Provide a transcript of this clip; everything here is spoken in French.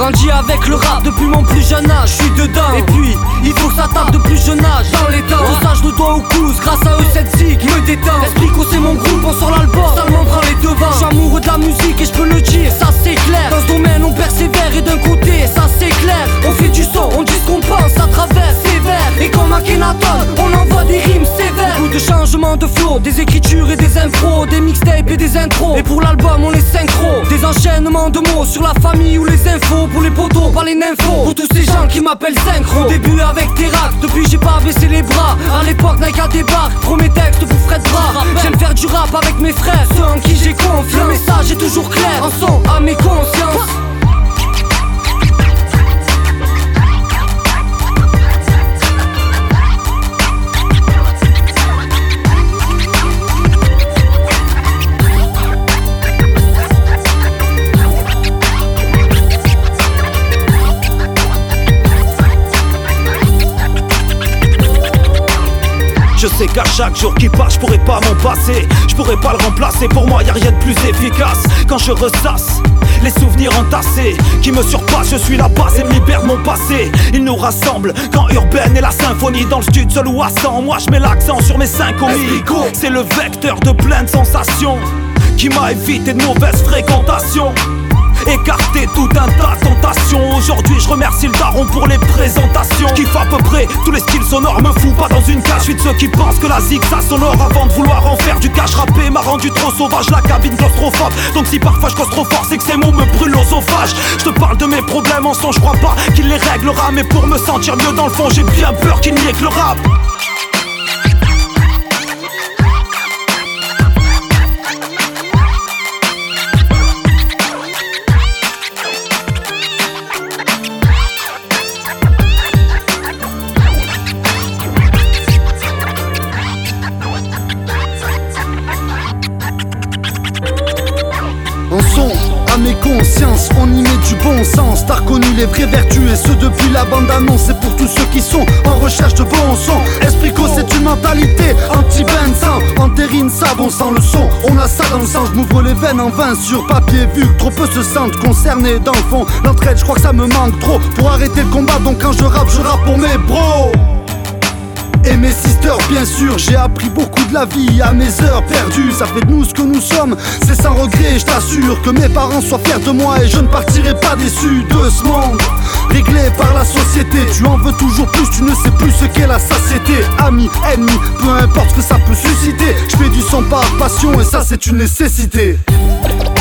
grandi avec le rap depuis mon plus jeune âge, je suis dedans. Et puis, il faut que ça tape de plus jeune âge. Dans les temps, tout ça je le dois au coups. Grâce à eux cette zig me détend. Esprico c'est mon groupe, on sort l'album, seulement prend les devants. Je suis amoureux de la musique et je peux le dire, ça c'est clair. Dans ce domaine on persévère et d'un côté, ça c'est clair. On fait du son, on dit ce qu'on pense à travers ses vers. Et comme Akhenaton, on envoie des rimes sévères. Beaucoup de changements de flow, des écritures et des impros, des mixtapes et des intros. Et pour l'album on les synchro, des enchaînements de mots sur la famille ou les infos. Pour les potos, pas les nymphos, pour tous ces gens qui m'appellent synchro. Au début avec Terrac, depuis j'ai pas baissé les bras. À l'époque Nike débarque, premier texte pour Fred Bras. J'aime faire du rap avec mes frères, ceux en qui j'ai confiance. Le message est toujours clair, un son à mes consciences. Je sais qu'à chaque jour qui passe, je pourrais pas m'en passer. Je pourrais pas le remplacer, pour moi y'a rien de plus efficace. Quand je ressasse les souvenirs entassés qui me surpassent, je suis la base et me libère de mon passé. Ils nous rassemblent quand Urbaine et la symphonie. Dans le studio seul ou à 100, moi je mets l'accent sur mes 5 omis. C'est le vecteur de plein de sensations qui m'a évité de mauvaises fréquentations. Écarter tout un tas de tentations. Aujourd'hui je remercie le daron pour les présentations. Kiffe à peu près tous les styles sonores, me fous pas dans une cage. Je suis de ceux qui pensent que la zig ça sonore avant de vouloir en faire du cash. Rapper m'a rendu trop sauvage, la cabine claustrophobe. Donc si parfois je cause trop fort, c'est que ces mots me brûlent l'osophage. Je te parle de mes problèmes en son, je crois pas qu'il les réglera. Mais pour me sentir mieux dans le fond, j'ai bien peur qu'il n'y ait que le rap. En son, à mes consciences, on y met du bon sens. T'as reconnu les vraies vertus et ce depuis la bande-annonce. C'est pour tous ceux qui sont en recherche de bon son. Esprico c'est une mentalité anti-Vincent. Entérine ça, bon sang le son. On a ça dans le sang, je m'ouvre les veines en vain sur papier. Vu que trop peu se sentent concernés dans le fond. L'entraide, je crois que ça me manque trop pour arrêter le combat. Donc quand je rappe pour mes bros et mes sisters, bien sûr. J'ai appris beaucoup de la vie à mes heures perdues. Ça fait de nous ce que nous sommes, c'est sans regret. Je t'assure que mes parents soient fiers de moi et je ne partirai pas déçu de ce monde réglé par la société. Tu en veux toujours plus, tu ne sais plus ce qu'est la satiété. Amis, ennemis, peu importe ce que ça peut susciter. Je fais du son par passion et ça c'est une nécessité.